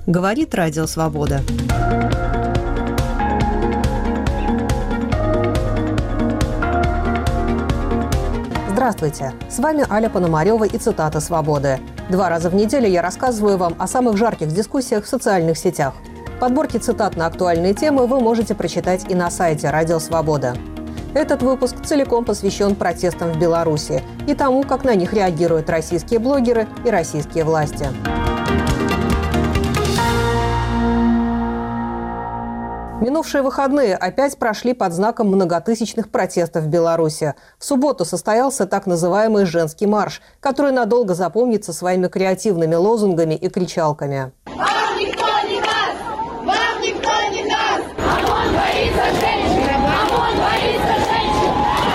Говорит Радио Свобода. Здравствуйте! С вами Аля Пономарева и цитата «Свободы». 2 раза в неделю я рассказываю вам о самых жарких дискуссиях в социальных сетях. Подборки цитат на актуальные темы вы можете прочитать и на сайте Радио Свобода. Этот выпуск целиком посвящен протестам в Беларуси и тому, как на них реагируют российские блогеры и российские власти. Минувшие выходные опять прошли под знаком многотысячных протестов в Беларуси. В субботу состоялся так называемый «женский марш», который надолго запомнится своими креативными лозунгами и кричалками. Вам никто не даст! Вам никто не даст! ОМОН боится женщин! ОМОН боится женщин!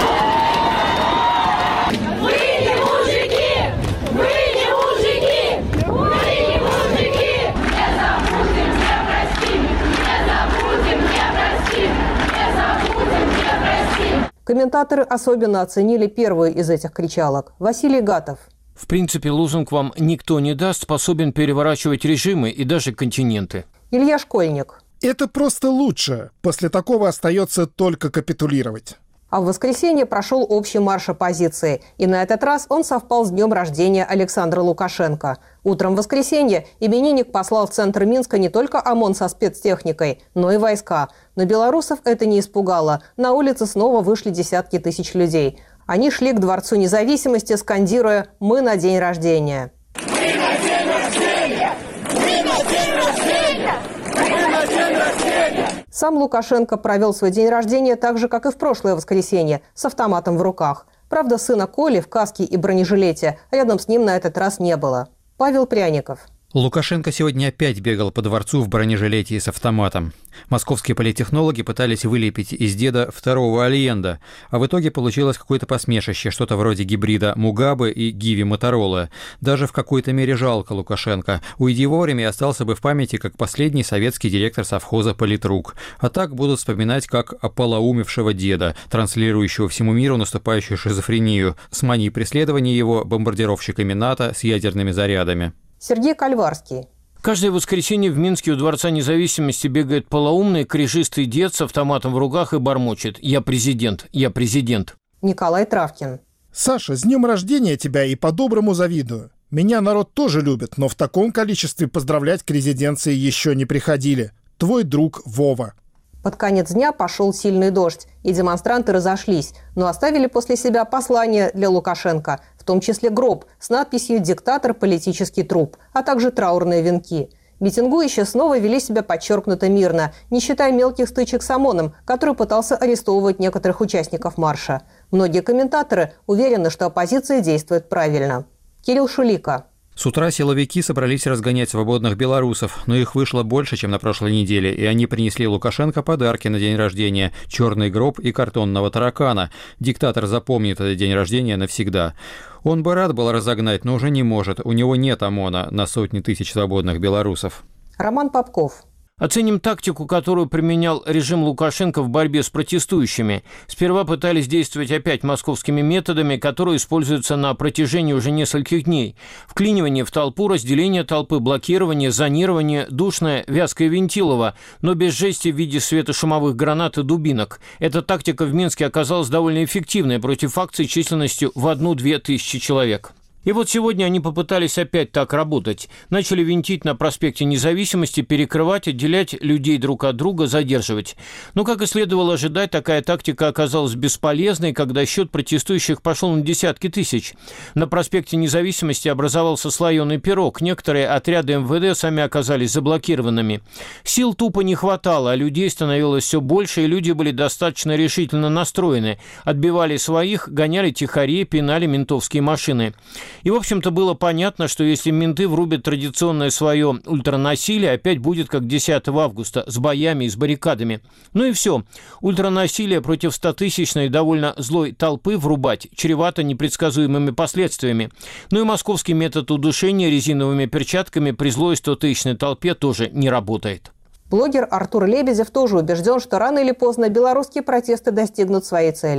Вы не мужики! Вы не мужики! Вы не мужики! Не забудем, не простим! Не забудем, не простим! Не забудем, не простим! Комментаторы особенно оценили первую из этих кричалок. Василий Гатов. В принципе, лозунг «вам никто не даст» способен переворачивать режимы и даже континенты. Илья Школьник. Это просто лучше. После такого остается только капитулировать. А в воскресенье прошел общий марш оппозиции. И на этот раз он совпал с днем рождения Александра Лукашенко. Утром в воскресенье именинник послал в центр Минска не только ОМОН со спецтехникой, но и войска. Но белорусов это не испугало. На улице снова вышли десятки тысяч людей. Они шли к Дворцу Независимости, скандируя «Мы на день рождения». Мы на день рождения! Мы на день рождения! Мы на день рождения! Сам Лукашенко провел свой день рождения так же, как и в прошлое воскресенье, с автоматом в руках. Правда, сына Коли в каске и бронежилете рядом с ним на этот раз не было. Павел Пряников. Лукашенко сегодня опять бегал по дворцу в бронежилете и с автоматом. Московские политтехнологи пытались вылепить из деда второго Альенда, а в итоге получилось какое-то посмешище, что-то вроде гибрида Мугабе и Гиви Моторолы. Даже в какой-то мере жалко Лукашенко. Уйди вовремя и остался бы в памяти как последний советский директор совхоза «Политрук». А так будут вспоминать как ополоумевшего деда, транслирующего всему миру наступающую шизофрению, с манией преследования его бомбардировщиками НАТО с ядерными зарядами. Сергей Кальварский. Каждое воскресенье в Минске у Дворца Независимости бегает полоумный, кряжистый дед с автоматом в руках и бормочет «Я президент, я президент». Николай Травкин. Саша, с днем рождения тебя и по-доброму завидую. Меня народ тоже любит, но в таком количестве поздравлять к резиденции еще не приходили. Твой друг Вова. Под конец дня пошел сильный дождь, и демонстранты разошлись, но оставили после себя послание для Лукашенко, в том числе гроб с надписью «Диктатор – политический труп», а также траурные венки. Митингующие снова вели себя подчеркнуто мирно, не считая мелких стычек с ОМОНом, который пытался арестовывать некоторых участников марша. Многие комментаторы уверены, что оппозиция действует правильно. Кирилл Шулика. С утра силовики собрались разгонять свободных белорусов, но их вышло больше, чем на прошлой неделе, и они принесли Лукашенко подарки на день рождения – черный гроб и картонного таракана. Диктатор запомнит этот день рождения навсегда. Он бы рад был разогнать, но уже не может, у него нет ОМОНа на сотни тысяч свободных белорусов. Роман Попков. Оценим тактику, которую применял режим Лукашенко в борьбе с протестующими. Сперва пытались действовать опять московскими методами, которые используются на протяжении уже нескольких дней. Вклинивание в толпу, разделение толпы, блокирование, зонирование, душное, вязкое вентилово, но без жести в виде светошумовых гранат и дубинок. Эта тактика в Минске оказалась довольно эффективной против акций численностью в 1-2 тысячи человек. И вот сегодня они попытались опять так работать. Начали винтить на проспекте Независимости, перекрывать, отделять людей друг от друга, задерживать. Но, как и следовало ожидать, такая тактика оказалась бесполезной, когда счет протестующих пошел на десятки тысяч. На проспекте Независимости образовался слоеный пирог. Некоторые отряды МВД сами оказались заблокированными. Сил тупо не хватало, а людей становилось все больше, и люди были достаточно решительно настроены. Отбивали своих, гоняли тихарей, пинали ментовские машины. И, в общем-то, было понятно, что если менты врубят традиционное свое ультранасилие, опять будет как 10 августа, с боями и с баррикадами. Ну и все. Ультранасилие против 100-тысячной довольно злой толпы врубать чревато непредсказуемыми последствиями. Ну и московский метод удушения резиновыми перчатками при злой 100-тысячной толпе тоже не работает. Блогер Артур Лебедев тоже убежден, что рано или поздно белорусские протесты достигнут своей цели.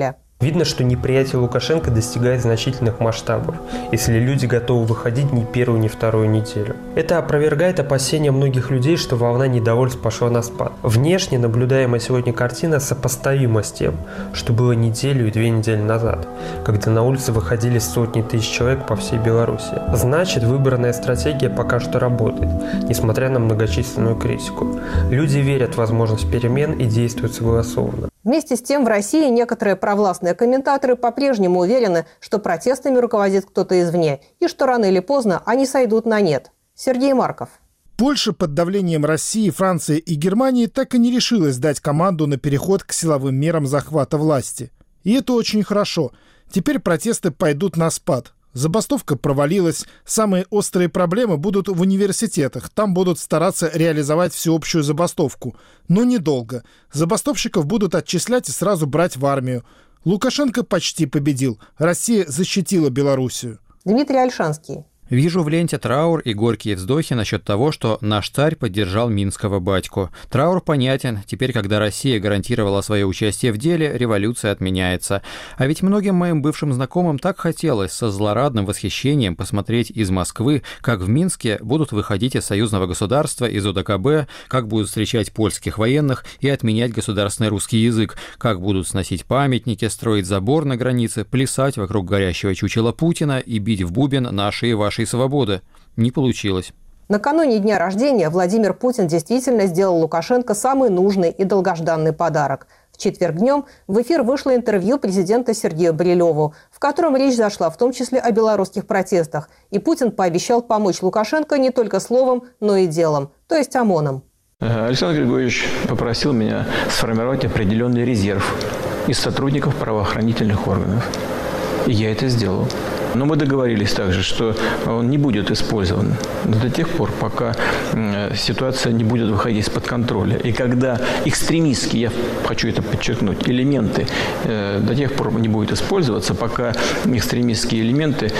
Видно, что неприятие Лукашенко достигает значительных масштабов, если люди готовы выходить ни первую, ни вторую неделю. Это опровергает опасения многих людей, что волна недовольств пошла на спад. Внешне наблюдаемая сегодня картина сопоставима с тем, что было неделю и 2 недели назад, когда на улицы выходили сотни тысяч человек по всей Беларуси. Значит, выбранная стратегия пока что работает, несмотря на многочисленную критику. Люди верят в возможность перемен и действуют согласованно. Вместе с тем в России некоторые провластные комментаторы по-прежнему уверены, что протестами руководит кто-то извне и что рано или поздно они сойдут на нет. Сергей Марков. Польша под давлением России, Франции и Германии так и не решилась дать команду на переход к силовым мерам захвата власти. И это очень хорошо. Теперь протесты пойдут на спад. Забастовка провалилась. Самые острые проблемы будут в университетах. Там будут стараться реализовать всеобщую забастовку. Но недолго. Забастовщиков будут отчислять и сразу брать в армию. Лукашенко почти победил. Россия защитила Белоруссию. Дмитрий Ольшанский. Вижу в ленте траур и горькие вздохи насчет того, что наш царь поддержал минского батьку. Траур понятен. Теперь, когда Россия гарантировала свое участие в деле, революция отменяется. А ведь многим моим бывшим знакомым так хотелось со злорадным восхищением посмотреть из Москвы, как в Минске будут выходить из союзного государства, из ОДКБ, как будут встречать польских военных и отменять государственный русский язык, как будут сносить памятники, строить забор на границе, плясать вокруг горящего чучела Путина и бить в бубен наши и ваши свободы. Не получилось. Накануне дня рождения Владимир Путин действительно сделал Лукашенко самый нужный и долгожданный подарок. В четверг днем в эфир вышло интервью президента Сергею Брилеву, в котором речь зашла в том числе о белорусских протестах. И Путин пообещал помочь Лукашенко не только словом, но и делом, то есть ОМОНом. Александр Григорьевич попросил меня сформировать определенный резерв из сотрудников правоохранительных органов. И я это сделал. Но мы договорились также, что он не будет использован до тех пор, пока ситуация не будет выходить из-под контроля. И когда экстремистские, я хочу это подчеркнуть, элементы до тех пор не будут использоваться, пока экстремистские элементы,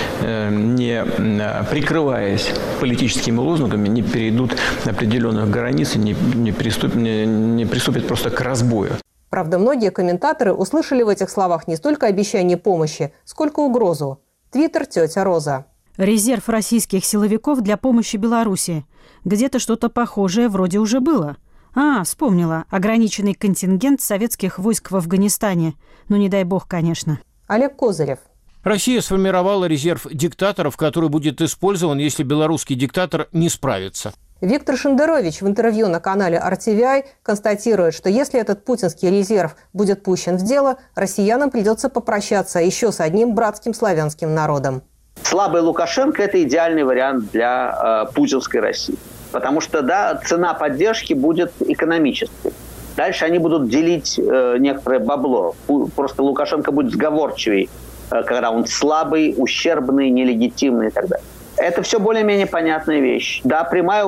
не прикрываясь политическими лозунгами, не перейдут определенных границ и не приступят просто к разбою. Правда, многие комментаторы услышали в этих словах не столько обещание помощи, сколько угрозу. Твиттер «Тетя Роза». Резерв российских силовиков для помощи Беларуси. Где-то что-то похожее вроде уже было. Вспомнила. Ограниченный контингент советских войск в Афганистане. Ну, не дай бог, конечно. Олег Козырев. Россия сформировала резерв диктаторов, который будет использован, если белорусский диктатор не справится. Виктор Шендерович в интервью на канале RTVI констатирует, что если этот путинский резерв будет пущен в дело, россиянам придется попрощаться еще с одним братским славянским народом. Слабый Лукашенко – это идеальный вариант для путинской России. Потому что, да, цена поддержки будет экономической. Дальше они будут делить некоторое бабло. Просто Лукашенко будет сговорчивей, когда он слабый, ущербный, нелегитимный и так далее. Это все более-менее понятная вещь. Да, прямая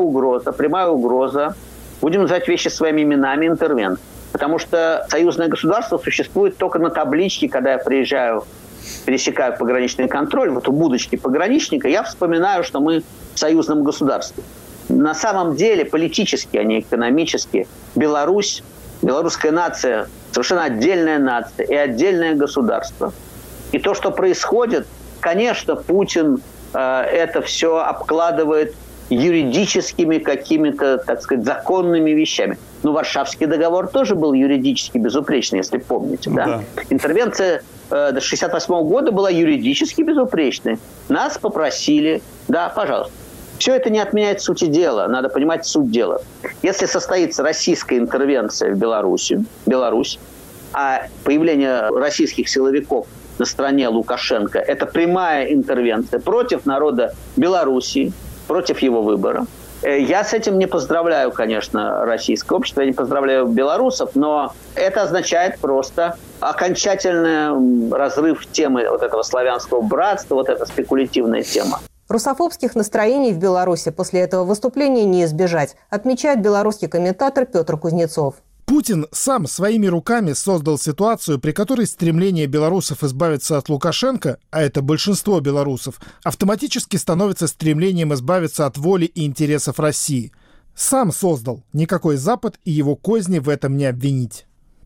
угроза. Будем называть вещи своими именами, интервент. Потому что союзное государство существует только на табличке, когда я приезжаю, пересекаю пограничный контроль, вот у будочки пограничника, я вспоминаю, что мы в союзном государстве. На самом деле, политически, а не экономически, Беларусь, белорусская нация, совершенно отдельная нация и отдельное государство. И то, что происходит, конечно, Путин это все обкладывает юридическими какими-то, так сказать, законными вещами. Но Варшавский договор тоже был юридически безупречный, если помните. Да? Интервенция до 1968 года была юридически безупречной. Нас попросили, да, пожалуйста. Все это не отменяет сути дела, надо понимать суть дела. Если состоится российская интервенция в Беларусь, а появление российских силовиков на стороне Лукашенко – это прямая интервенция против народа Белоруссии, против его выбора. Я с этим не поздравляю, конечно, российское общество, я не поздравляю белорусов, но это означает просто окончательный разрыв темы вот этого славянского братства, вот эта спекулятивная тема. Русофобских настроений в Беларуси после этого выступления не избежать, отмечает белорусский комментатор Петр Кузнецов. Путин сам своими руками создал ситуацию, при которой стремление белорусов избавиться от Лукашенко, а это большинство белорусов, автоматически становится стремлением избавиться от воли и интересов России. Сам создал. Никакой Запад и его козни в этом не обвинить.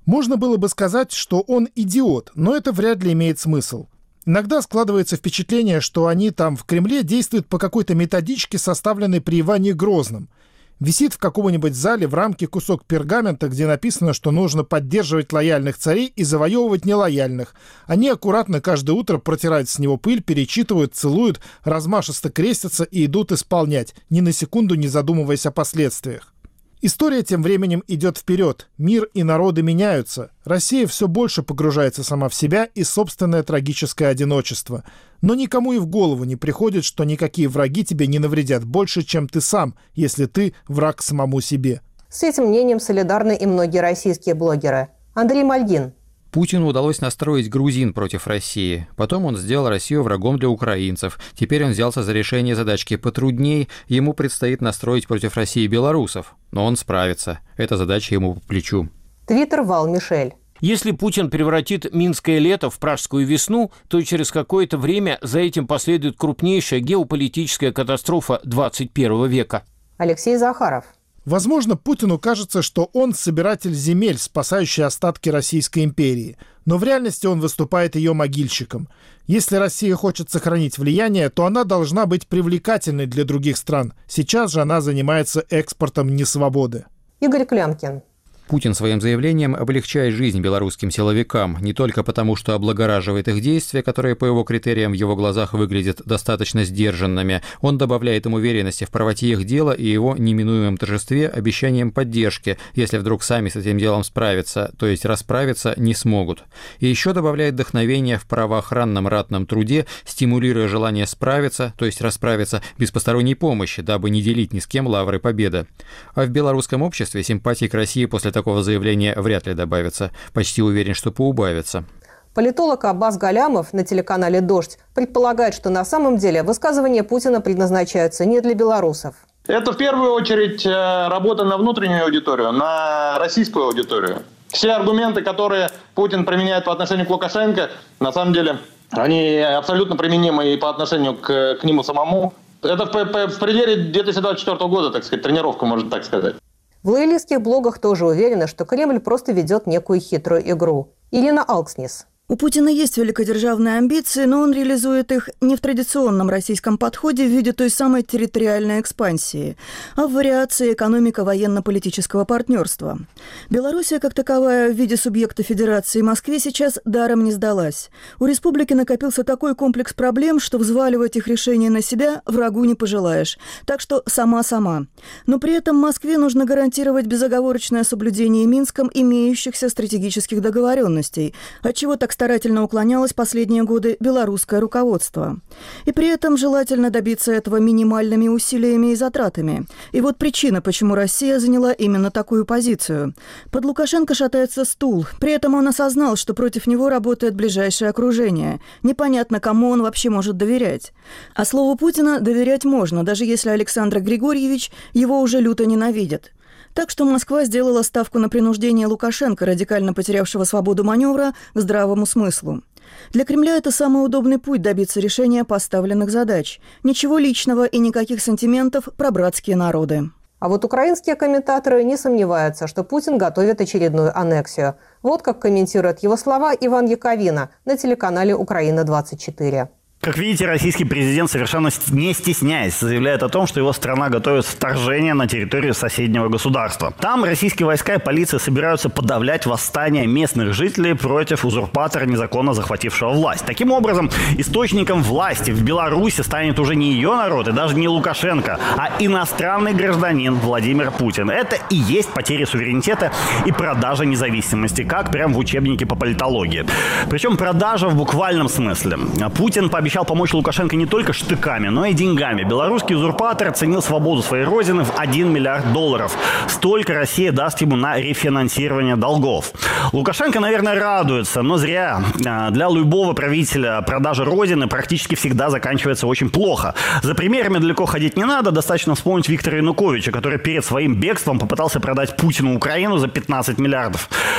Можно было бы сказать, что он идиот, но это вряд ли имеет смысл. Иногда складывается впечатление, что они там в Кремле действуют по какой-то методичке, составленной при Иване Грозном. Висит в каком-нибудь зале в рамке кусок пергамента, где написано, что нужно поддерживать лояльных царей и завоевывать нелояльных. Они аккуратно каждое утро протирают с него пыль, перечитывают, целуют, размашисто крестятся и идут исполнять, ни на секунду не задумываясь о последствиях. История тем временем идет вперед. Мир и народы меняются. Россия все больше погружается сама в себя и собственное трагическое одиночество. Но никому и в голову не приходит, что никакие враги тебе не навредят больше, чем ты сам, если ты враг самому себе. С этим мнением солидарны и многие российские блогеры. Андрей Мальгин. Путину удалось настроить грузин против России. Потом он сделал Россию врагом для украинцев. Теперь он взялся за решение задачки потрудней. Ему предстоит настроить против России белорусов. Но он справится. Эта задача ему по плечу. Твиттер Вал Мишель. Если Путин превратит Минское лето в Пражскую весну, то через какое-то время за этим последует крупнейшая геополитическая катастрофа 21 века. Алексей Захаров. Возможно, Путину кажется, что он собиратель земель, спасающий остатки Российской империи. Но в реальности он выступает ее могильщиком. Если Россия хочет сохранить влияние, то она должна быть привлекательной для других стран. Сейчас же она занимается экспортом несвободы. Игорь Клямкин. Путин своим заявлением облегчает жизнь белорусским силовикам не только потому, что облагораживает их действия, которые по его критериям в его глазах выглядят достаточно сдержанными. Он добавляет им уверенности в правоте их дела и его неминуемом торжестве обещанием поддержки, если вдруг сами с этим делом справятся, то есть расправиться не смогут. И еще добавляет вдохновение в правоохранном ратном труде, стимулируя желание справиться, то есть расправиться без посторонней помощи, дабы не делить ни с кем лавры победы. А в белорусском обществе симпатии к России после такого заявления вряд ли добавится. Почти уверен, что поубавится. Политолог Аббас Галямов на телеканале «Дождь» предполагает, что на самом деле высказывания Путина предназначаются не для белорусов. Это в первую очередь работа на внутреннюю аудиторию, на российскую аудиторию. Все аргументы, которые Путин применяет по отношению к Лукашенко, на самом деле, они абсолютно применимы и по отношению к нему самому. Это в преддверии 2024 года, так сказать, тренировка, можно так сказать. В лоялистских блогах тоже уверены, что Кремль просто ведет некую хитрую игру. Ирина Алкснис. У Путина есть великодержавные амбиции, но он реализует их не в традиционном российском подходе в виде той самой территориальной экспансии, а в вариации экономико-военно-политического партнерства. Белоруссия, как таковая, в виде субъекта Федерации Москве сейчас даром не сдалась. У республики накопился такой комплекс проблем, что взваливать их решение на себя врагу не пожелаешь. Так что сама-сама. Но при этом Москве нужно гарантировать безоговорочное соблюдение Минском имеющихся стратегических договоренностей, отчего так старательно уклонялось последние годы белорусское руководство. И при этом желательно добиться этого минимальными усилиями и затратами. И вот причина, почему Россия заняла именно такую позицию. Под Лукашенко шатается стул. При этом он осознал, что против него работает ближайшее окружение. Непонятно, кому он вообще может доверять. А слову Путина доверять можно, даже если Александр Григорьевич его уже люто ненавидит. Так что Москва сделала ставку на принуждение Лукашенко, радикально потерявшего свободу маневра, к здравому смыслу. Для Кремля это самый удобный путь добиться решения поставленных задач. Ничего личного и никаких сантиментов про братские народы. А вот украинские комментаторы не сомневаются, что Путин готовит очередную аннексию. Вот как комментирует его слова Иван Яковина на телеканале «Украина-24». Как видите, российский президент, совершенно не стесняясь, заявляет о том, что его страна готовит вторжение на территорию соседнего государства. Там российские войска и полиция собираются подавлять восстание местных жителей против узурпатора, незаконно захватившего власть. Таким образом, источником власти в Беларуси станет уже не ее народ и даже не Лукашенко, а иностранный гражданин Владимир Путин. Это и есть потеря суверенитета и продажа независимости, как прям в учебнике по политологии. Причем продажа в буквальном смысле. Путин пообещал помочь Лукашенко не только штыками, но и деньгами. Белорусский узурпатор оценил свободу своей родины в $1 миллиард. Столько Россия даст ему на рефинансирование долгов. Лукашенко, наверное, радуется, но зря. Для любого правителя продажа родины практически всегда заканчивается очень плохо. За примерами далеко ходить не надо, достаточно вспомнить Виктора Януковича, который перед своим бегством попытался продать Путину Украину за 15 миллиардов.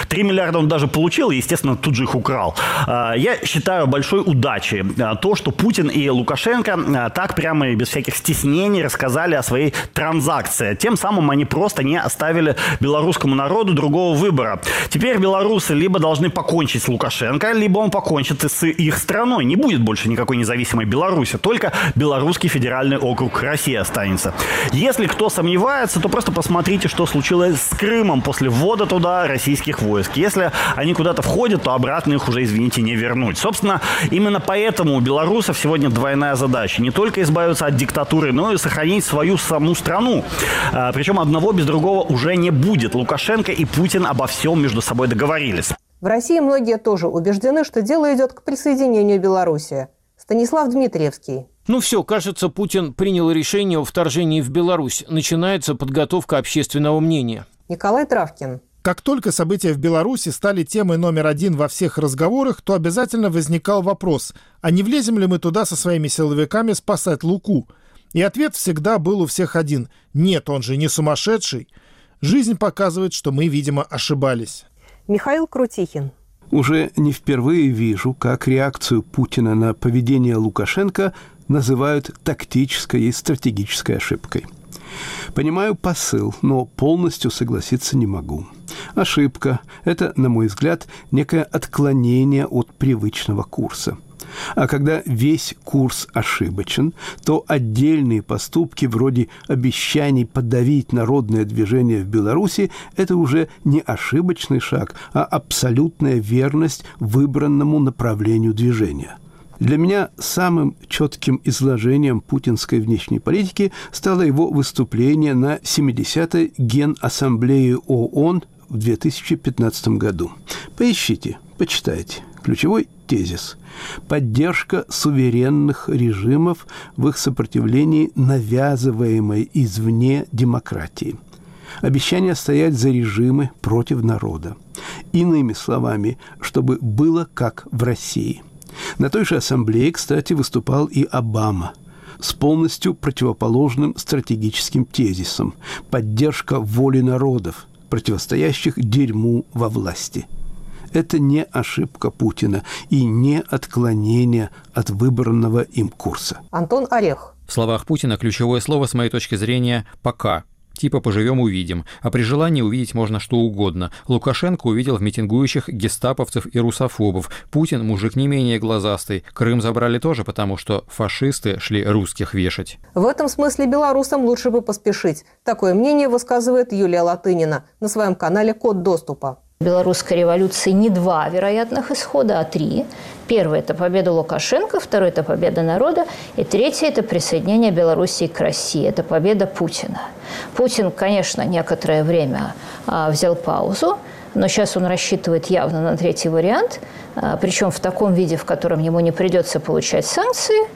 3 миллиарда он даже получил и, естественно, тут же их украл. Я считаю большой удачей то, что Путин и Лукашенко так прямо и без всяких стеснений рассказали о своей транзакции. Тем самым они просто не оставили белорусскому народу другого выбора. Теперь белорусы либо должны покончить с Лукашенко, либо он покончит с их страной. Не будет больше никакой независимой Беларуси, только Белорусский федеральный округ России останется. Если кто сомневается, то просто посмотрите, что случилось с Крымом после ввода туда российских войск. Если они куда-то входят, то обратно их уже, извините, не вернуть. Собственно, именно поэтому у белорусов сегодня двойная задача. Не только избавиться от диктатуры, но и сохранить свою саму страну. Причем одного без другого уже не будет. Лукашенко и Путин обо всем между собой договорились. В России многие тоже убеждены, что дело идет к присоединению Беларуси. Станислав Дмитриевский. Ну все, кажется, Путин принял решение о вторжении в Беларусь. Начинается подготовка общественного мнения. Николай Травкин. Как только события в Беларуси стали темой номер один во всех разговорах, то обязательно возникал вопрос, а не влезем ли мы туда со своими силовиками спасать Луку? И ответ всегда был у всех один. Нет, он же не сумасшедший. Жизнь показывает, что мы, видимо, ошибались. Михаил Крутихин. Уже не впервые вижу, как реакцию Путина на поведение Лукашенко называют тактической и стратегической ошибкой. Понимаю посыл, но полностью согласиться не могу. Ошибка – это, на мой взгляд, некое отклонение от привычного курса. А когда весь курс ошибочен, то отдельные поступки вроде обещаний подавить народное движение в Беларуси – это уже не ошибочный шаг, а абсолютная верность выбранному направлению движения. Для меня самым четким изложением путинской внешней политики стало его выступление на 70-й Генассамблее ООН в 2015 году. Поищите, почитайте. Ключевой тезис – поддержка суверенных режимов в их сопротивлении навязываемой извне демократии. Обещание стоять за режимы против народа. Иными словами, чтобы было как в России. На той же ассамблее, кстати, выступал и Обама с полностью противоположным стратегическим тезисом – поддержка воли народов, противостоящих дерьму во власти. Это не ошибка Путина и не отклонение от выбранного им курса. Антон Орех. В словах Путина ключевое слово, с моей точки зрения, «пока». Типа «поживем – увидим». А при желании увидеть можно что угодно. Лукашенко увидел в митингующих гестаповцев и русофобов. Путин – мужик не менее глазастый. Крым забрали тоже, потому что фашисты шли русских вешать. В этом смысле белорусам лучше бы поспешить. Такое мнение высказывает Юлия Латынина на своем канале «Код доступа». Белорусской революции не 2 вероятных исхода, а 3. Первый – это победа Лукашенко, второй – это победа народа, и третий – это присоединение Белоруссии к России, это победа Путина. Путин, конечно, некоторое время взял паузу, но сейчас он рассчитывает явно на третий вариант, причем в таком виде, в котором ему не придется получать санкции.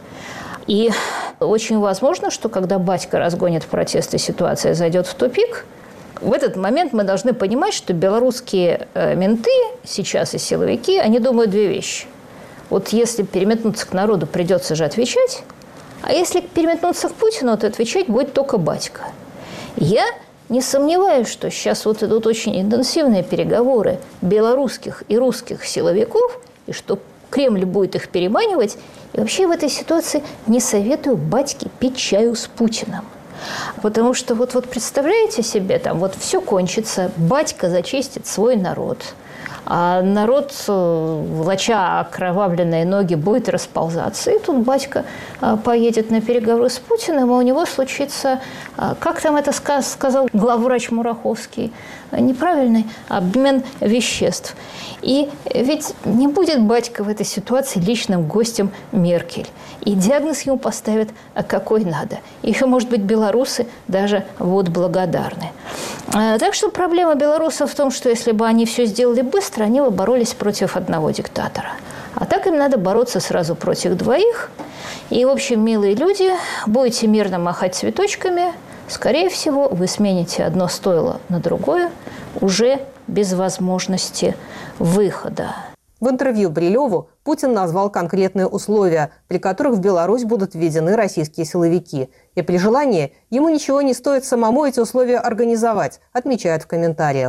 И очень возможно, что когда батька разгонит протесты, ситуация зайдет в тупик. В этот момент мы должны понимать, что белорусские менты сейчас и силовики, они думают 2 вещи. Вот если переметнуться к народу, придется же отвечать, а если переметнуться к Путину, то отвечать будет только батька. Я не сомневаюсь, что сейчас вот идут очень интенсивные переговоры белорусских и русских силовиков, и что Кремль будет их переманивать. И вообще в этой ситуации не советую батьке пить чаю с Путиным. Потому что вот представляете себе, там вот все кончится, батька зачистит свой народ, а народ, волоча окровавленные ноги, будет расползаться. И тут батька поедет на переговоры с Путиным, и у него случится, как там это сказал главврач Мураховский, неправильный обмен веществ. И ведь не будет батька в этой ситуации личным гостем Меркель. И диагноз ему поставят, какой надо. Еще, может быть, белорусы даже вот благодарны. Так что проблема белорусов в том, что если бы они все сделали быстро, они бы боролись против одного диктатора. А так им надо бороться сразу против 2. И, в общем, милые люди, будете мирно махать цветочками, скорее всего, вы смените одно стойло на другое уже без возможности выхода. В интервью Брилеву Путин назвал конкретные условия, при которых в Беларусь будут введены российские силовики. И при желании ему ничего не стоит самому эти условия организовать, отмечают в комментариях.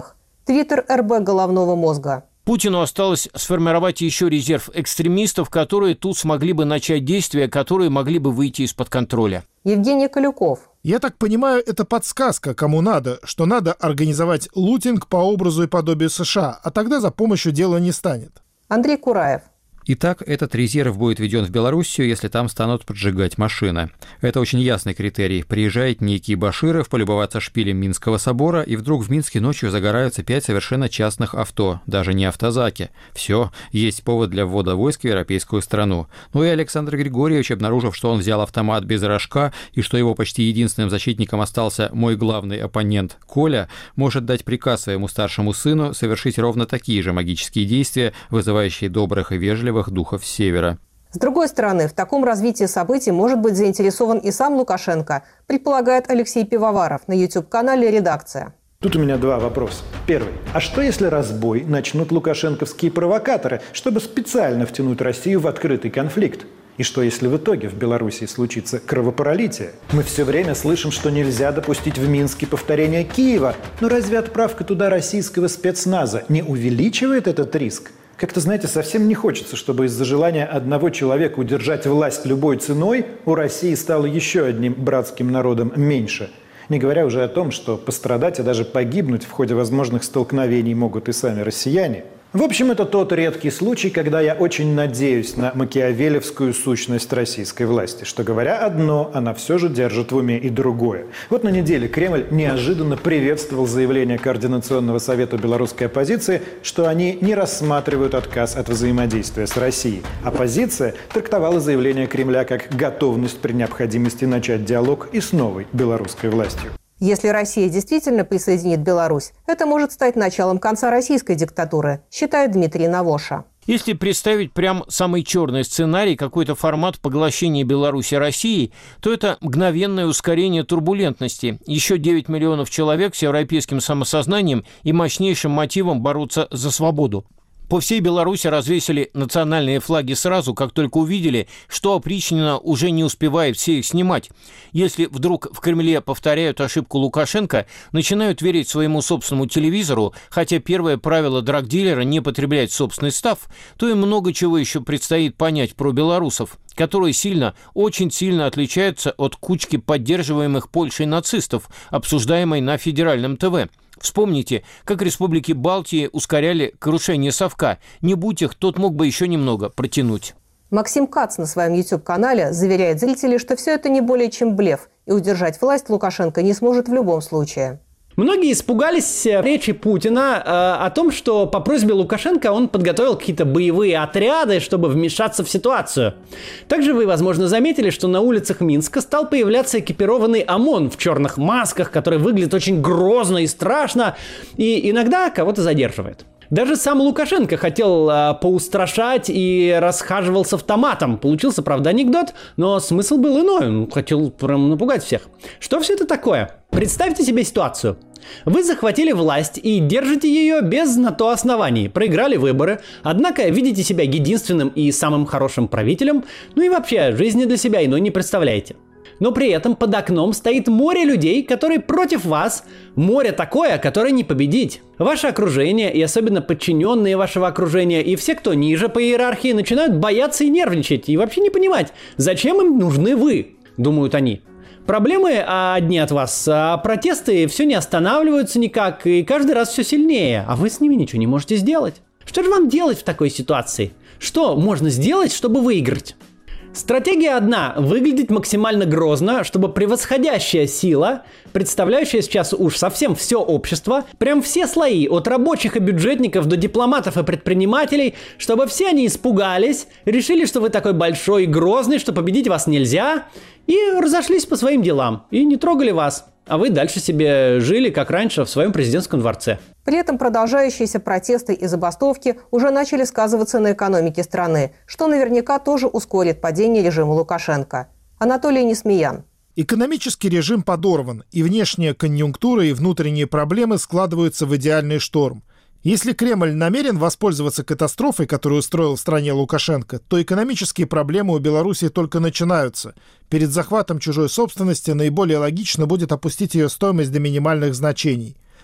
Твиттер РБ головного мозга. Путину осталось сформировать еще резерв экстремистов, которые тут смогли бы начать действия, которые могли бы выйти из-под контроля. Евгений Колюков. Я так понимаю, это подсказка, кому надо, что надо организовать лутинг по образу и подобию США, а тогда за помощью дело не станет. Андрей Кураев. Итак, этот резерв будет введен в Белоруссию, если там станут поджигать машины. Это очень ясный критерий. Приезжает некий Баширов полюбоваться шпилем Минского собора, и вдруг в Минске ночью загораются 5 совершенно частных авто, даже не автозаки. Все, есть повод для ввода войск в европейскую страну. Ну и Александр Григорьевич, обнаружив, что он взял автомат без рожка, и что его почти единственным защитником остался мой главный оппонент Коля, может дать приказ своему старшему сыну совершить ровно такие же магические действия, вызывающие добрых и вежливых духов Севера. С другой стороны, в таком развитии событий может быть заинтересован и сам Лукашенко, предполагает Алексей Пивоваров на YouTube-канале «Редакция». Тут у меня два вопроса. Первый. А что если разбой начнут лукашенковские провокаторы, чтобы специально втянуть Россию в открытый конфликт? И что если в итоге в Белоруссии случится кровопролитие? Мы все время слышим, что нельзя допустить в Минске повторения Киева. Но разве отправка туда российского спецназа не увеличивает этот риск? Как-то, знаете, совсем не хочется, чтобы из-за желания одного человека удержать власть любой ценой у России стало еще одним братским народом меньше. Не говоря уже о том, что пострадать и даже погибнуть в ходе возможных столкновений могут и сами россияне. В общем, это тот редкий случай, когда я очень надеюсь на макиавелевскую сущность российской власти, что, говоря одно, она все же держит в уме и другое. Вот на неделе Кремль неожиданно приветствовал заявление Координационного совета белорусской оппозиции, что они не рассматривают отказ от взаимодействия с Россией. Оппозиция трактовала заявление Кремля как готовность при необходимости начать диалог и с новой белорусской властью. Если Россия действительно присоединит Беларусь, это может стать началом конца российской диктатуры, считает Дмитрий Навоша. Если представить прям самый черный сценарий, какой-то формат поглощения Беларуси Россией, то это мгновенное ускорение турбулентности. Еще 9 миллионов человек с европейским самосознанием и мощнейшим мотивом бороться за свободу. По всей Беларуси развесили национальные флаги сразу, как только увидели, что опричнина уже не успевает все их снимать. Если вдруг в Кремле повторяют ошибку Лукашенко, начинают верить своему собственному телевизору, хотя первое правило драгдилера не потреблять собственный став, то им много чего еще предстоит понять про белорусов, которые сильно, очень сильно отличаются от кучки поддерживаемых Польшей нацистов, обсуждаемой на федеральном ТВ. Вспомните, как республики Балтии ускоряли крушение совка. Не будь их, тот мог бы еще немного протянуть. Максим Кац на своем YouTube-канале заверяет зрителей, что все это не более чем блеф, и удержать власть Лукашенко не сможет в любом случае. Многие испугались речи Путина о том, что по просьбе Лукашенко он подготовил какие-то боевые отряды, чтобы вмешаться в ситуацию. Также вы, возможно, заметили, что на улицах Минска стал появляться экипированный ОМОН в черных масках, который выглядит очень грозно и страшно, и иногда кого-то задерживает. Даже сам Лукашенко хотел поустрашать и расхаживал с автоматом. Получился, правда, анекдот, но смысл был иной. Он хотел прям напугать всех. Что все это такое? Представьте себе ситуацию. Вы захватили власть и держите ее без на то оснований. Проиграли выборы, однако видите себя единственным и самым хорошим правителем, ну и вообще жизни для себя иной не представляете. Но при этом под окном стоит море людей, которые против вас. Море такое, которое не победить. Ваше окружение, и особенно подчиненные вашего окружения, и все, кто ниже по иерархии, начинают бояться и нервничать, и вообще не понимать, зачем им нужны вы, думают они. Проблемы одни от вас, а протесты все не останавливаются никак, и каждый раз все сильнее, а вы с ними ничего не можете сделать. Что же вам делать в такой ситуации? Что можно сделать, чтобы выиграть? Стратегия одна – выглядеть максимально грозно, чтобы превосходящая сила, представляющая сейчас уж совсем все общество, прям все слои, от рабочих и бюджетников до дипломатов и предпринимателей, чтобы все они испугались, решили, что вы такой большой и грозный, что победить вас нельзя, и разошлись по своим делам, и не трогали вас. А вы дальше себе жили, как раньше, в своем президентском дворце. При этом продолжающиеся протесты и забастовки уже начали сказываться на экономике страны, что наверняка тоже ускорит падение режима Лукашенко. Анатолий Несмеян. Экономический режим подорван, и внешняя конъюнктура и внутренние проблемы складываются в идеальный шторм. Если Кремль намерен воспользоваться катастрофой, которую устроил в стране Лукашенко, то экономические проблемы у Беларуси только начинаются. Перед захватом чужой собственности наиболее логично будет опустить ее стоимость до минимальных значений.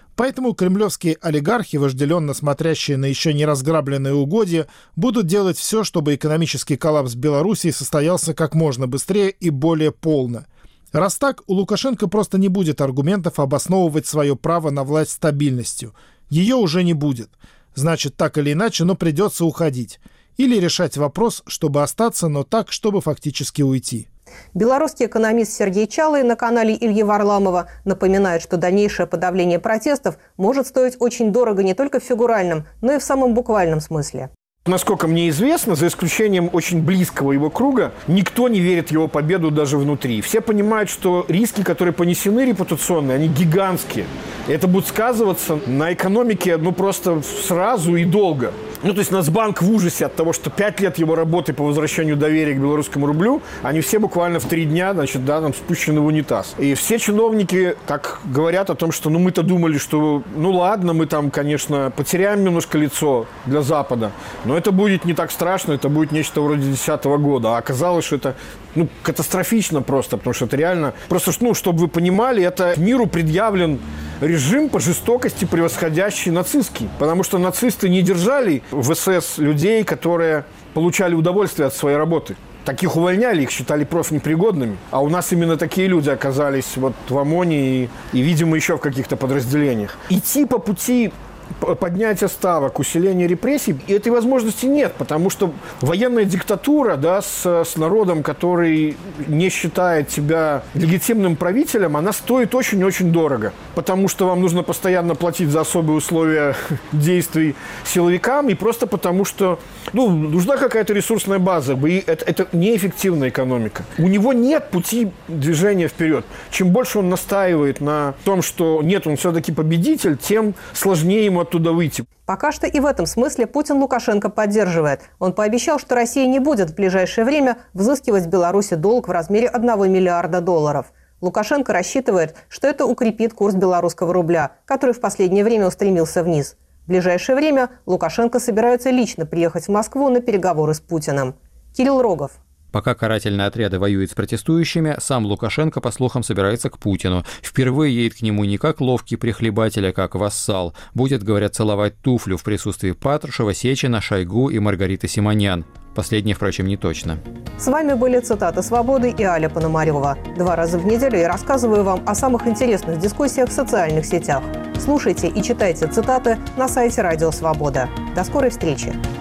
Поэтому кремлевские олигархи, вожделенно смотрящие на еще не разграбленные угодья, будут делать все, чтобы экономический коллапс Белоруссии состоялся как можно быстрее и более полно. Раз так, у Лукашенко просто не будет аргументов обосновывать свое право на власть стабильностью. Ее уже не будет. Значит, так или иначе, но придется уходить. Или решать вопрос, чтобы остаться, но так, чтобы фактически уйти. Белорусский экономист Сергей Чалый на канале Ильи Варламова напоминает, что дальнейшее подавление протестов может стоить очень дорого не только в фигуральном, но и в самом буквальном смысле. Насколько мне известно, за исключением очень близкого его круга, никто не верит в его победу даже внутри. Все понимают, что риски, которые понесены репутационные, они гигантские. И это будет сказываться на экономике просто сразу и долго. То есть Нацбанк в ужасе от того, что 5 лет его работы по возвращению доверия к белорусскому рублю, они все буквально в 3 дня, спущены в унитаз. И все чиновники так говорят о том, что мы-то думали, что ладно, мы там, конечно, потеряем немножко лицо для Запада, но это будет не так страшно, это будет нечто вроде 2010 года. А оказалось, что это катастрофично просто, потому что это реально... Просто, чтобы вы понимали, это миру предъявлен режим по жестокости, превосходящий нацистский. Потому что нацисты не держали в СС людей, которые получали удовольствие от своей работы. Таких увольняли, их считали профнепригодными. А у нас именно такие люди оказались в ОМОНе и, видимо, еще в каких-то подразделениях. Идти по пути поднятия ставок, усиления репрессий, и этой возможности нет, потому что военная диктатура, с народом, который не считает себя легитимным правителем, она стоит очень-очень дорого, потому что вам нужно постоянно платить за особые условия действий силовикам, и просто потому что нужна какая-то ресурсная база, и это неэффективная экономика. У него нет пути движения вперед. Чем больше он настаивает на том, что нет, он все-таки победитель, тем сложнее ему оттуда выйти. Пока что и в этом смысле Путин Лукашенко поддерживает. Он пообещал, что Россия не будет в ближайшее время взыскивать с Беларуси долг в размере $1 миллиарда. Лукашенко рассчитывает, что это укрепит курс белорусского рубля, который в последнее время устремился вниз. В ближайшее время Лукашенко собирается лично приехать в Москву на переговоры с Путиным. Кирилл Рогов. Пока карательные отряды воюют с протестующими, сам Лукашенко, по слухам, собирается к Путину. Впервые едет к нему не как ловкий прихлебатель, а как вассал. Будет, говорят, целовать туфлю в присутствии Патрушева, Сечина, Шойгу и Маргариты Симонян. Последнее, впрочем, не точно. С вами были «Цитаты свободы» и Аля Пономарева. 2 раза в неделю я рассказываю вам о самых интересных дискуссиях в социальных сетях. Слушайте и читайте цитаты на сайте Радио Свобода. До скорой встречи!